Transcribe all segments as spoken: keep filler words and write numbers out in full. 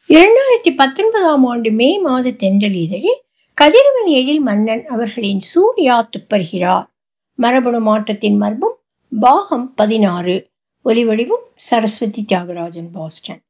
இரண்டாயிரத்தி பத்தொன்பதாம் ஆண்டு மே மாத தென்றல் இதழில் கதிரவன் எழில் மன்னன் அவர்களின் சூர்யா துப்பறிகிறார். மரபணு மாற்றத்தின் மர்மம் பாகம் பதினாறு. ஒலிவடிவும் சரஸ்வதி தியாகராஜன், பாஸ்டன்.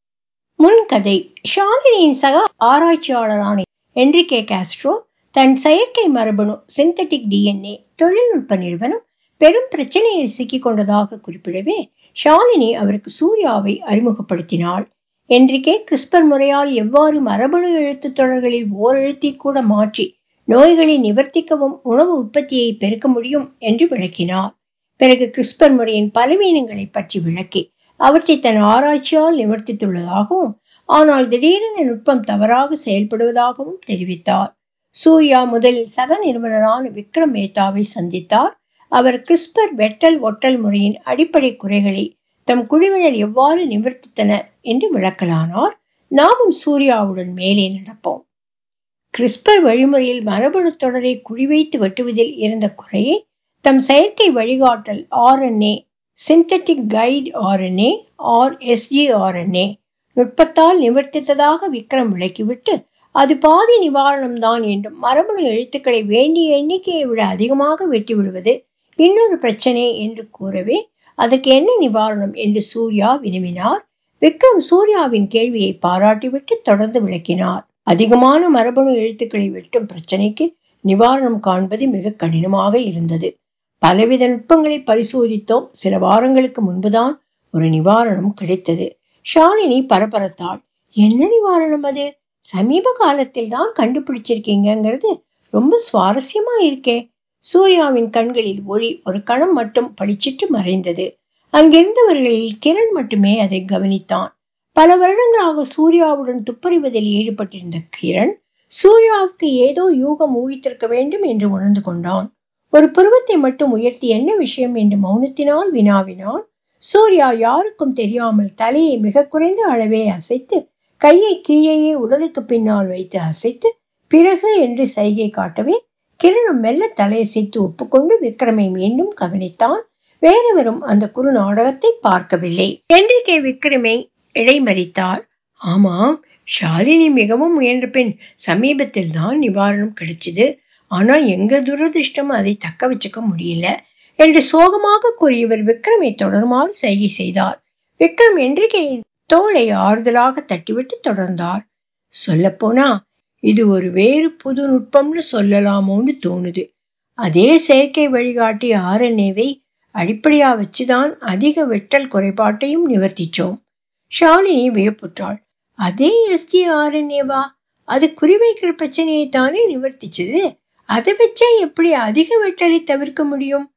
முன்கதை. ஷாலினியின் சக ஆராய்ச்சியாளரான என்ரிகே காஸ்ட்ரோ தன் செயற்கை மரபணு சிந்தட்டிக் டிஎன்ஏ தொழில்நுட்ப நிறுவனம் பெரும் பிரச்சனையில் சிக்கிக் கொண்டதாக குறிப்பிடவே ஷாலினி அவருக்கு சூர்யாவை அறிமுகப்படுத்தினாள். என்ரிகே கிறிஸ்பர் முறையால் எவ்வாறு மரபணு எழுத்து தொடர்களில் ஓரெழுத்தை கூட மாற்றி நோய்களை நிவர்த்திக்கவும் உணவு உற்பத்தியை பெருக்க முடியும் என்று விளக்கினார். பிறகு கிறிஸ்பர் முறையின் பலவீனங்களை பற்றி விளக்கி அவற்றை தன் ஆராய்ச்சியால் நிவர்த்தித்துள்ளதாகவும் ஆனால் திடீரென நுட்பம் தவறாக செயல்படுவதாகவும் தெரிவித்தார். சூர்யா முதலில் சக நிறுவனரான விக்ரம் மேத்தாவை சந்தித்தார். அவர் கிறிஸ்பர் வெட்டல் ஒட்டல் முறையின் அடிப்படை குறைகளை தம் குழுவினர் எவ்வாறு நிவர்த்தித்தனர் என்று விளக்கலானார். நாமும் சூர்யாவுடன் மேலே நடப்போம். கிறிஸ்பர் வழிமுறையில் மரபணு தொடரை குறிவைத்து வெட்டுவதில் இருந்த குறையை தம் செயற்கை வழிகாட்டல் RNA synthetic guide RNA or sgRNA நுட்பத்தால் நிவர்த்தித்ததாக விக்ரம் விளக்கிவிட்டு அது பாதி நிவாரணம்தான் என்றும் மரபணு எழுத்துக்களை வேண்டிய எண்ணிக்கையை விட அதிகமாக வெட்டிவிடுவது இன்னொரு பிரச்சனை என்று கூறவே அதற்கு என்ன நிவாரணம் என்று சூர்யா வினவினார். விக்ரம் சூர்யாவின் கேள்வியை பாராட்டிவிட்டு தொடர்ந்து விளக்கினார். அதிகமான மரபணு எழுத்துக்களை வெட்டும் பிரச்சனைக்கு நிவாரணம் காண்பது மிக கடினமாக இருந்தது. பலவித நுட்பங்களை பரிசோதித்தோம். சில வாரங்களுக்கு முன்புதான் ஒரு நிவாரணம் கிடைத்தது. ஷாலினி பரபரத்தாள். என்ன நிவாரணம் அது? சமீப காலத்தில் தான் கண்டுபிடிச்சிருக்கீங்கிறது ரொம்ப சுவாரஸ்யமா இருக்கே. சூர்யாவின் கண்களில் ஒளி ஒரு கணம் மட்டும் பளிச்சிட்டு மறைந்தது. அங்கிருந்தவர்களில் கிரண் மட்டுமே அதை கவனித்தான். பல வருடங்களாக சூர்யாவுடன் துப்பறிவதில் ஈடுபட்டிருந்த கிரண் சூர்யாவுக்கு ஏதோ யூகம் ஊகித்திருக்க வேண்டும் என்று உணர்ந்து கொண்டான். ஒரு புருவத்தை மட்டும் உயர்த்தி என்ன விஷயம் என்று மௌனத்தினால் வினாவினான். சூர்யா யாருக்கும் தெரியாமல் தலையை மிக குறைந்த அளவே அசைத்து கையை கீழேயே உடலுக்கு பின்னால் வைத்து அசைத்து பிறகு என்று சைகை காட்டவே கிரணம் மெல்ல தலையசைத்து ஒப்புக்கொண்டு விக்ரமை மீண்டும் கவனித்தான். வேறெவரும் அந்த குறு நாடகத்தை பார்க்கவில்லை. என்ரிகே விக்ரமை இடைமறித்தார். ஆமாம், ஷாலினி மிகவும் முயன்ற பின் சமீபத்தில் தான் நிவாரணம் கிடைச்சது. ஆனா எங்க துரதிருஷ்டம் அதை தக்க வச்சுக்க முடியல என்று சோகமாக கூறியவர் விக்ரமை தொடருமாறு சைகை செய்தார். விக்ரம் என்ரிகையின் தோளை ஆறுதலாக தட்டிவிட்டு தொடர்ந்தார். சொல்ல போனா இது ஒரு வேறு புது நுட்பம்னு சொல்லலாமோன்னு தோணுது. அதே செயற்கை வழிகாட்டி ஆர்என்ஏவை அடிப்படையா வச்சுதான் அதிக வெட்டல் குறைபாட்டையும் நிவர்த்திச்சோம். ஷாலினி வியப்புற்றாள். அதே எஸ்ஜி ஆர்என்ஏவா? அது குறிவைக்கிற பிரச்சனையை தானே நிவர்த்திச்சது. அதை வச்சே எப்படி அதிக வெட்டலை தவிர்க்க முடியும்?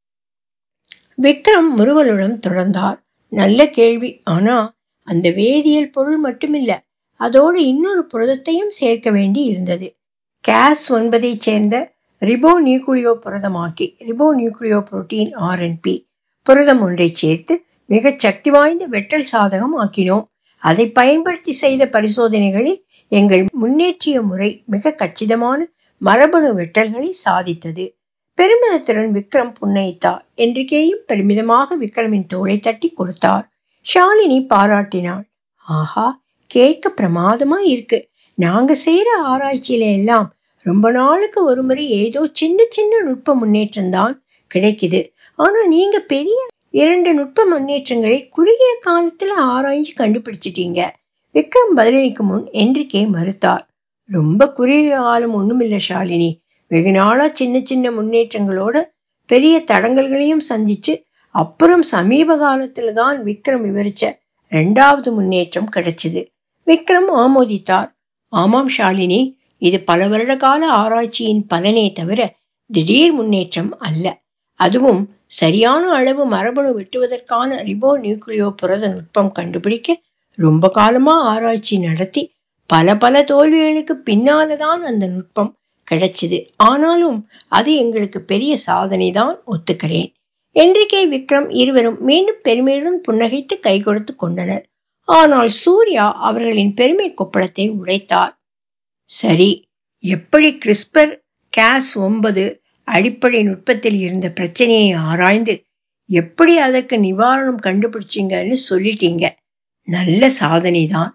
விக்ரம் முறுவலுடன் தொடர்ந்தார். நல்ல கேள்வி. ஆனா அந்த வேதியியல் பொருள் மட்டுமில்ல, அதோடு இன்னொரு புரதத்தையும் சேர்க்க வேண்டி இருந்தது. கேஸ் ஒன்பதை சேர்ந்த ரிபோ நியூக்ளியோ புரதமாக்கி ரிபோ நியூக்ளியோ புரோட்டீன் ஆர்என்பி புரதம் ஒன்றை சேர்த்து மிகச் சக்தி வாய்ந்த வெட்டல் சாதகம் ஆக்கினோம். அதை பயன்படுத்தி செய்த பரிசோதனைகளில் எங்கள் முன்னேற்றிய முறை மிக கச்சிதமான மரபணு வெட்டல்களை சாதித்தது. பெருமிதத்துடன் விக்ரம் புன்னயித்தார். என்ரிகேயும் பெருமிதமாக விக்ரமின் தோளை தட்டி கொடுத்தார். ஷாலினி பாராட்டினாள். ஆஹா, கேட்க பிரமாதமா இருக்கு. நாங்க செய்யற ஆராய்ச்சியில எல்லாம் ரொம்ப நாளுக்கு ஒரு முறை ஏதோ சின்ன சின்ன நுட்ப முன்னேற்றம் தான் கிடைக்குது. ஆனா நீங்க பெரிய இரண்டு நுட்ப முன்னேற்றங்களை குறுகிய காலத்துல ஆராய்ச்சி கண்டுபிடிச்சிட்டீங்க. விக்ரம் பதிலளிக்கும் முன் என்ரிகே மறுத்தார். ரொம்ப குறுகிய காலம் ஒண்ணுமில்ல ஷாலினி. வெகு நாளா சின்ன சின்ன முன்னேற்றங்களோட பெரிய தடங்கல்களையும் சந்திச்சு அப்புறம் சமீப காலத்துல தான் விக்ரம் விவரிச்ச ரெண்டாவது முன்னேற்றம் கிடைச்சது. விக்ரம் ஆமோதித்தார். ஆமாம் ஷாலினி, இது பல வருட கால ஆராய்ச்சியின் பலனே தவிர திடீர் முன்னேற்றம் அல்ல. அதுவும் சரியான அளவு மரபணு வெட்டுவதற்கான ரிபோ நியூக்ளியோ புரத நுட்பம் கண்டுபிடிக்க ரொம்ப காலமா ஆராய்ச்சி நடத்தி பல பல தோல்விகளுக்கு பின்னால்தான் அந்த நுட்பம் கிடைச்சது. ஆனாலும் அது எங்களுக்கு பெரிய சாதனை தான், ஒத்துக்கிறேன். என்ரிகே விக்ரம் இருவரும் மீண்டும் பெருமையுடன் புன்னகைத்து கை கொடுத்து கொண்டனர். ஆனால் சூர்யா அவர்களின் பெருமை கொப்பளத்தை உடைத்தார். சரி, எப்படி கிறிஸ்பர் கேஸ் ஒன்பது அடிப்படை நுட்பத்தில் இருந்த பிரச்சனையை ஆராய்ந்து எப்படி அதற்கு நிவாரணம் கண்டுபிடிச்சிங்கன்னு சொல்லிட்டீங்க. நல்ல சாதனை தான்.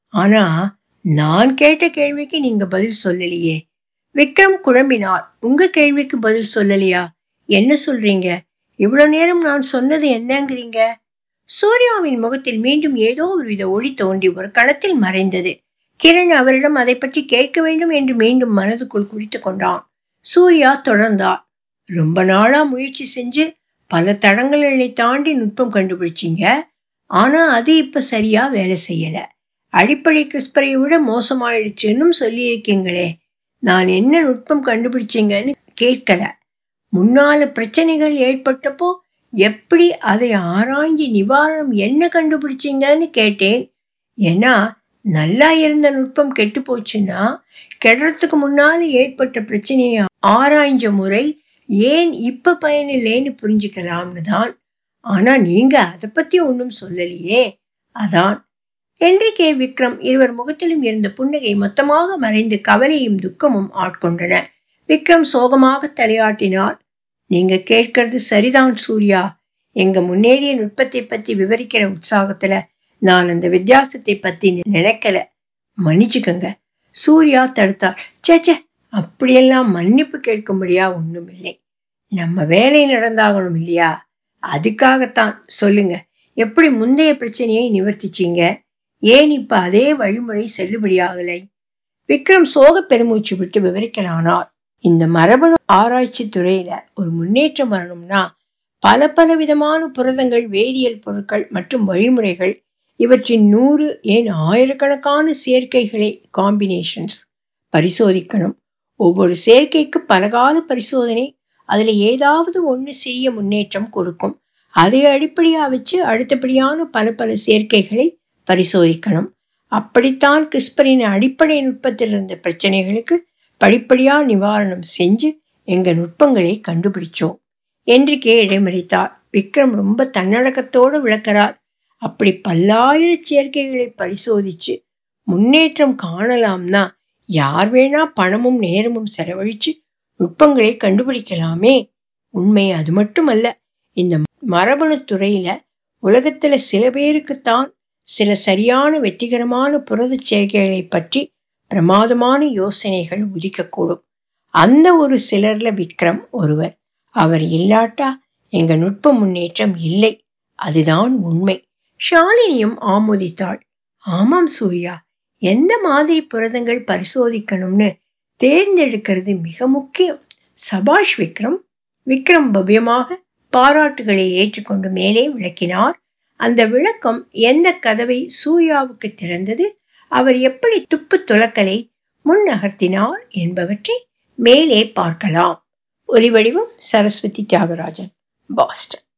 ஆனா நான் கேட்ட கேள்விக்கு நீங்க பதில் சொல்லலையே. விக்ரம் குழம்பினார். உங்க கேள்விக்கு பதில் சொல்லலையா? என்ன சொல்றீங்க? இவ்வளவு நேரம் நான் சொன்னது என்னங்கிறீங்க? சூர்யாவின் முகத்தில் மீண்டும் ஏதோ ஒருவித ஒளி தோன்றி ஒரு கணத்தில் மறைந்தது. கிரண் அவரிடம் அதை பற்றி கேட்க வேண்டும் என்று மீண்டும் மனதுக்குள் குறித்து கொண்டான். சூர்யா தொடர்ந்தார். ரொம்ப நாளா முயற்சி செஞ்சு பல தடங்களை தாண்டி நுட்பம் கண்டுபிடிச்சிங்க. ஆனா அது இப்ப சரியா வேலை செய்யல. அடிப்படை கிறிஸ்பரை விட மோசமாயிடுச்சுன்னு சொல்லியிருக்கீங்களே. நான் என்ன நுட்பம் கண்டுபிடிச்சிங்கன்னு கேட்கல. முன்னால பிரச்சனைகள் ஏற்பட்டப்போ எப்படி அதை ஆராய்ஞ்சி நிவாரணம் என்ன கண்டுபிடிச்சிங்கன்னு கேட்டேன். ஏன்னா நல்லா இருந்த நுட்பம் கெட்டு போச்சுன்னா கெடுறதுக்கு முன்னால ஏற்பட்ட பிரச்சனையை ஆராய்ஞ்ச முறை ஏன் இப்ப பயனில்லைன்னு புரிஞ்சுக்கலாம்னு தான். ஆனா நீங்க அதை பத்தி ஒன்னும் சொல்லலையே. அதான் என்று கே விக்ரம். இருவர் முகத்திலும் இருந்த புன்னகை மொத்தமாக மறைந்து கவலையும் துக்கமும் ஆட்கொண்டன. விக்ரம் சோகமாக தலையாட்டினார். நீங்க கேட்கறது சரிதான் சூர்யா. எங்க முன்னேறிய நுட்பத்தை பத்தி விவரிக்கிற உற்சாகத்துல நான் அந்த வித்தியாசத்தை பத்தி நினைக்கல. மன்னிச்சுக்கங்க. சூர்யா தடுத்தார். சேச்சே, அப்படியெல்லாம் மன்னிப்பு கேட்கும்படியா ஒண்ணும் இல்லை. நம்ம வேலை நடந்தாகணும் இல்லையா? அதுக்காகத்தான். சொல்லுங்க, எப்படி முந்தைய பிரச்சனையை நிவர்த்திச்சீங்க? ஏன் இப்ப அதே வழிமுறை செல்லுபடியாகலை? விக்ரம் சோக பெருமூச்சு விட்டு விவரிக்கலானார். இந்த மரபணு ஆராய்ச்சி துறையில ஒரு முன்னேற்றம் வரணும்னா பல பல விதமான புரதங்கள், வேதியியல் பொருட்கள் மற்றும் வழிமுறைகள், இவற்றின் நூறு ஏன் ஆயிரக்கணக்கான சேர்க்கைகளை காம்பினேஷன்ஸ் பரிசோதிக்கணும். ஒவ்வொரு சேர்க்கைக்கு பலகால பரிசோதனை. அதுல ஏதாவது ஒண்ணு சிறிய முன்னேற்றம் கொடுக்கும். அதை அடிப்படையா வச்சு அடுத்தபடியான பல பல சேர்க்கைகளை பரிசோதிக்கணும். அப்படித்தான் கிறிஸ்பரின் அடிப்படை நுட்பத்தில் இருந்த பிரச்சனைகளுக்கு படிப்படியா நிவாரணம் செஞ்சு எங்க நுட்பங்களை கண்டுபிடிச்சோம் என்று கே இடைமறித்தார். விக்ரம் ரொம்ப தன்னடக்கத்தோடு விளக்கிறார். அப்படி பல்லாயிர சேர்க்கைகளை பரிசோதிச்சு முன்னேற்றம் காணலாம்னா யார் வேணா பணமும் நேரமும் செலவழிச்சு நுட்பங்களை கண்டுபிடிக்கலாமே. உண்மை அது மட்டுமல்ல, இந்த மரபணு துறையில உலகத்துல சில பேருக்குத்தான் சில சரியான வெற்றிகரமான புரத சேர்க்கைகளை பற்றி பிரமாதமான யோசனைகள் உதிக்கக்கூடும். அந்த ஒரு சிலர்ல விக்ரம் ஒருவர். அவர் இல்லாட்டா எங்க நுட்ப முன்னேற்றம் இல்லை. அதுதான் உண்மை. ஷாலினியும் ஆமோதித்தாள். ஆமாம் சூர்யா, எந்த மாதிரி புரதங்கள் பரிசோதிக்கணும்னு தேர்ந்தெடுக்கிறது மிக முக்கியம். சபாஷ் விக்ரம். விக்ரம் பவ்யமாக பாராட்டுகளை ஏற்றுக்கொண்டு மேலே விளக்கினார். அந்த விளக்கம் எந்த கதவை சூர்யாவுக்கு திறந்தது, அவர் எப்படி துப்பு துலக்கலை முன் நகர்த்தினார் என்பவற்றை மேலே பார்க்கலாம். ஒலிவடிவம் சரஸ்வதி தியாகராஜன், பாஸ்டன்.